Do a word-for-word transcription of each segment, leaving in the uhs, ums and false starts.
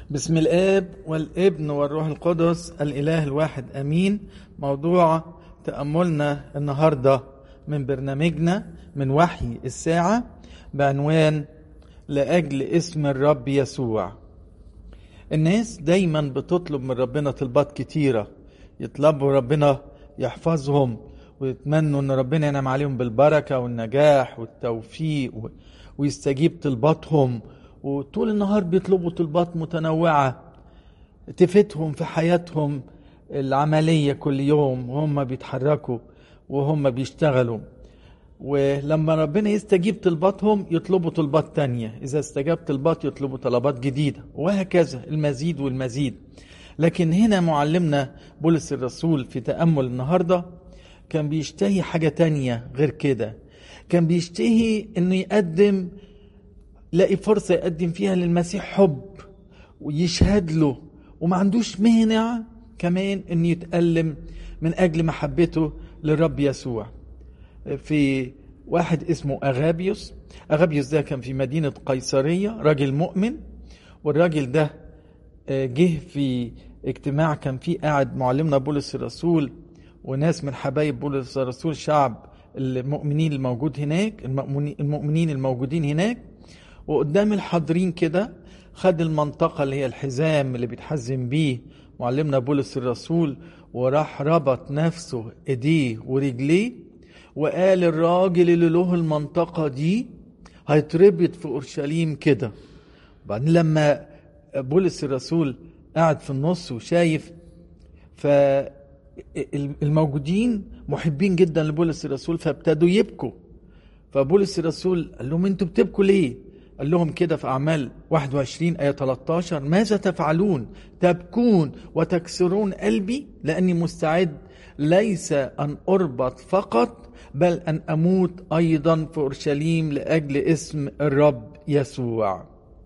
بسم الآب والابن والروح القدس الإله الواحد أمين. موضوع تأملنا النهاردة من برنامجنا من وحي الساعة بعنوان لأجل اسم الرب يسوع. الناس دايما بتطلب من ربنا طلبات كتيرة، يطلبوا ربنا يحفظهم ويتمنوا ان ربنا ينعم عليهم بالبركة والنجاح والتوفيق ويستجيب طلباتهم، وطول النهار بيطلبوا طلبات متنوعة تفيدهم في حياتهم العملية كل يوم وهم بيتحركوا وهم بيشتغلوا. ولما ربنا يستجيب طلباتهم يطلبوا طلبات تانية، إذا استجاب طلبات يطلبوا طلبات جديدة، وهكذا المزيد والمزيد. لكن هنا معلمنا بولس الرسول في تأمل النهاردة كان بيشتهي حاجة تانية غير كده. كان بيشتهي انه يقدم لاقي فرصة يقدم فيها للمسيح حب ويشهد له، وما عندوش مانع كمان انه يتألم من اجل محبته للرب يسوع. في واحد اسمه أغابيوس. أغابيوس ده كان في مدينة قيصرية، راجل مؤمن، والراجل ده جه في اجتماع كان فيه قاعد معلمنا بولس الرسول وناس من حبايب بولس الرسول، شعب المؤمنين الموجود هناك، المؤمنين الموجودين هناك. وقدام الحاضرين كده خد المنطقة اللي هي الحزام اللي بيتحزم بيه معلمنا بولس الرسول، وراح ربط نفسه ايديه ورجليه، وقال الراجل اللي له المنطقة دي هيتربط في أورشليم كده. بعدين لما بولس الرسول قاعد في النص وشايف، فالموجودين محبين جدا لبولس الرسول فابتدوا يبكوا. فبولس الرسول قال لهم انتوا بتبكوا ليه؟ قال لهم كده في أعمال واحد وعشرين آية ثلاثة عشر: ماذا تفعلون تبكون وتكسرون قلبي، لأني مستعد ليس أن أربط فقط بل أن أموت أيضا في أورشليم لأجل اسم الرب يسوع.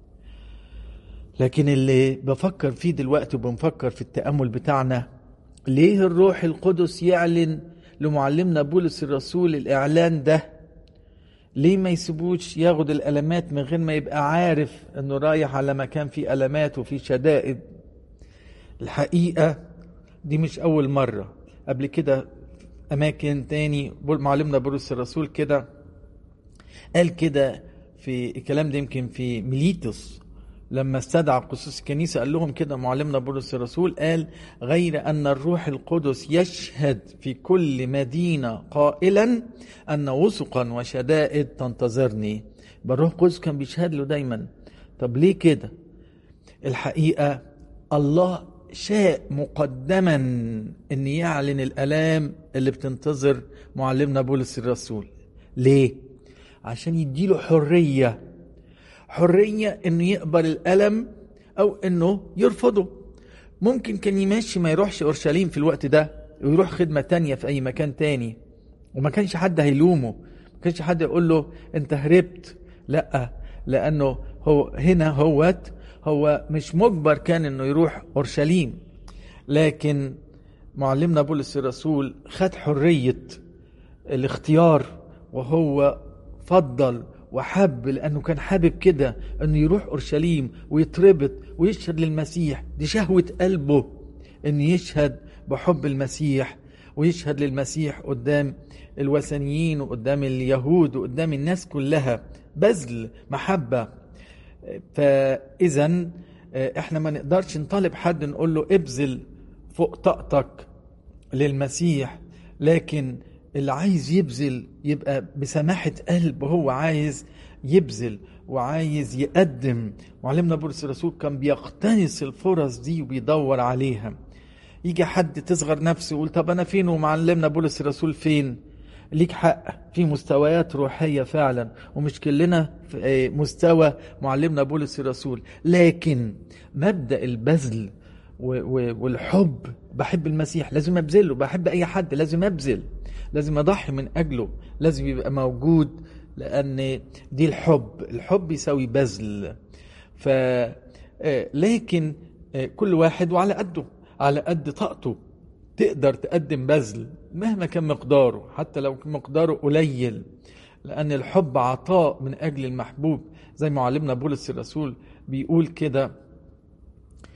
لكن اللي بفكر فيه دلوقتي وبنفكر في التأمل بتاعنا، ليه الروح القدس يعلن لمعلمنا بولس الرسول الإعلان ده؟ ليه ما يسيبوش ياخد الألمات من غير ما يبقى عارف انه رايح على مكان فيه ألمات وفيه شدائد؟ الحقيقة دي مش أول مرة، قبل كده أماكن تاني معلمنا بولس الرسول كده قال كده. في الكلام ده يمكن في ميليتوس لما استدعى قصص الكنيسة قال لهم كده معلمنا بولس الرسول، قال: غير أن الروح القدس يشهد في كل مدينة قائلا أن وثقا وشدائد تنتظرني. الروح القدس كان بيشهد له دايما. طب ليه كده؟ الحقيقة الله شاء مقدما أن يعلن الألام اللي بتنتظر معلمنا بولس الرسول. ليه؟ عشان يديله حرية حرية انه يقبل الألم او انه يرفضه. ممكن كان يمشي ما يروحش أورشليم في الوقت ده ويروح خدمة تانية في اي مكان تاني، وما كانش حد هيلومه، ما كانش حد يقول له انت هربت. لا، لانه هو هنا هوت هو مش مجبر كان انه يروح أورشليم. لكن معلمنا بولس الرسول خد حرية الاختيار، وهو فضل وحب لأنه كان حابب كده أنه يروح أورشليم ويتربط ويشهد للمسيح. دي شهوة قلبه أنه يشهد بحب المسيح ويشهد للمسيح قدام الوثنيين وقدام اليهود وقدام الناس كلها، بذل محبة. فإذا احنا ما نقدرش نطالب حد نقول له ابذل فوق طاقتك للمسيح، لكن اللي عايز يبذل يبقى بسماحة قلب، هو عايز يبذل وعايز يقدم. معلمنا بولس الرسول كان بيقتنص الفرص دي وبيدور عليها. يجي حد تصغر نفسه يقول طب أنا فين ومعلمنا بولس الرسول فين؟ ليك حق، في مستويات روحية فعلا، ومش كلنا في مستوى معلمنا بولس الرسول، لكن مبدأ البذل والحب، بحب المسيح لازم أبذله، بحب أي حد لازم أبذل، لازم أضحي من أجله، لازم يبقى موجود، لأن دي الحب. الحب يساوي بذل. ف لكن كل واحد وعلى قده، على قد طاقته تقدر تقدم بذل مهما كان مقداره، حتى لو مقداره قليل، لأن الحب عطاء من أجل المحبوب. زي ما علمنا بولس الرسول بيقول كده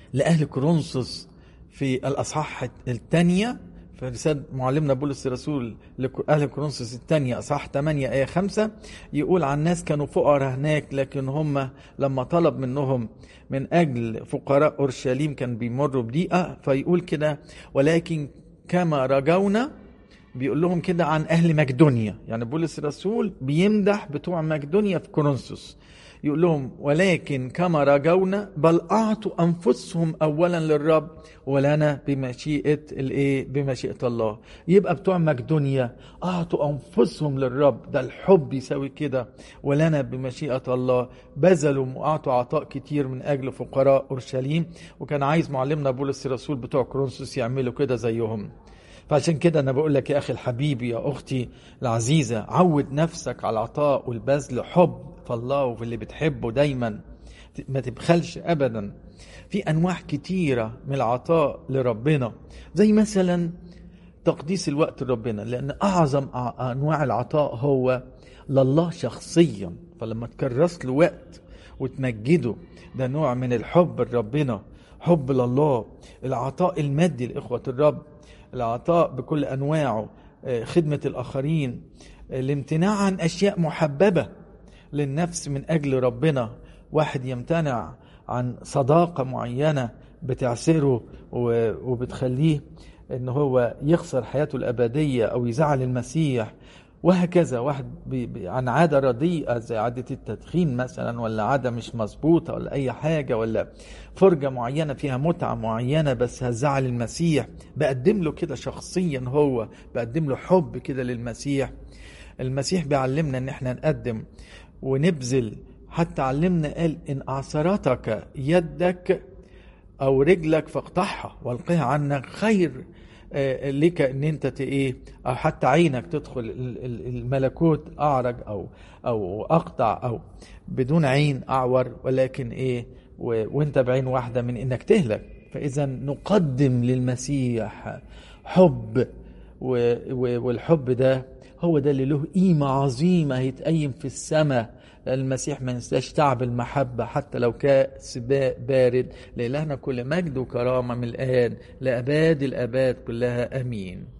لأهل كورنثوس في الأصحاح الثانية في رسالة معلمنا بولس الرسول لأهل كورنثوس الثانية أصحاح ثمانية آية خمسة، يقول عن ناس كانوا فقراء هناك، لكن هم لما طلب منهم من أجل فقراء أورشليم كان بيمروا بضيقة، فيقول كده ولكن كما رجونا، بيقول لهم كده عن أهل مقدونيا. يعني بولس الرسول بيمدح بتوع مقدونيا في كورنثوس، يقول لهم ولكن كما رجونا بل أعطوا أنفسهم أولا للرب ولنا بمشيئة الإيه؟ بمشيئة الله. يبقى بتوع مقدونيا أعطوا أنفسهم للرب، ده الحب يساوي كده، ولنا بمشيئة الله بذلوا وأعطوا عطاء كتير من أجل فقراء أورشليم، وكان عايز معلمنا بولس الرسول بتوع كورنثوس يعملوا كده زيهم. فعشان كده أنا بقول لك يا أخي الحبيب يا أختي العزيزة، عود نفسك على العطاء والبذل، حب في الله وفي اللي بتحبه دايما، ما تبخلش أبدا. في أنواع كتيرة من العطاء لربنا، زي مثلا تقديس الوقت لربنا، لأن أعظم أنواع العطاء هو لله شخصيا. فلما تكرس له وقت وتمجده، ده نوع من الحب لربنا، حب لله. العطاء المادي لإخوة الرب، العطاء بكل أنواعه، خدمة الآخرين، الامتناع عن أشياء محببة للنفس من أجل ربنا. واحد يمتنع عن صداقة معينة بتعسره وبتخليه إن هو يخسر حياته الأبدية أو يزعل المسيح، وهكذا. واحد بي بي عن عادة رديئة زي عادة التدخين مثلا، ولا عادة مش مظبوطة، ولا أي حاجة، ولا فرجة معينة فيها متعة معينة بس هزعل المسيح، بقدم له كده شخصيا، هو بقدم له حب كده للمسيح. المسيح بيعلمنا ان احنا نقدم ونبذل، حتى علمنا قال ان اعصرتك يدك او رجلك فاقطعها والقها عنك، خير لك ان انت ايه، او حتى عينك تدخل الملكوت اعرج او او اقطع، او بدون عين اعور، ولكن ايه وانت بعين واحدة من انك تهلك. فاذا نقدم للمسيح حب، والحب ده هو ده اللي له قيمة عظيمة هيتقيم في السماء. المسيح ما ينساش تعب المحبة حتى لو كاس بارد. لإلهنا كل مجد وكرامة من الآن لأباد الآباد كلها، أمين.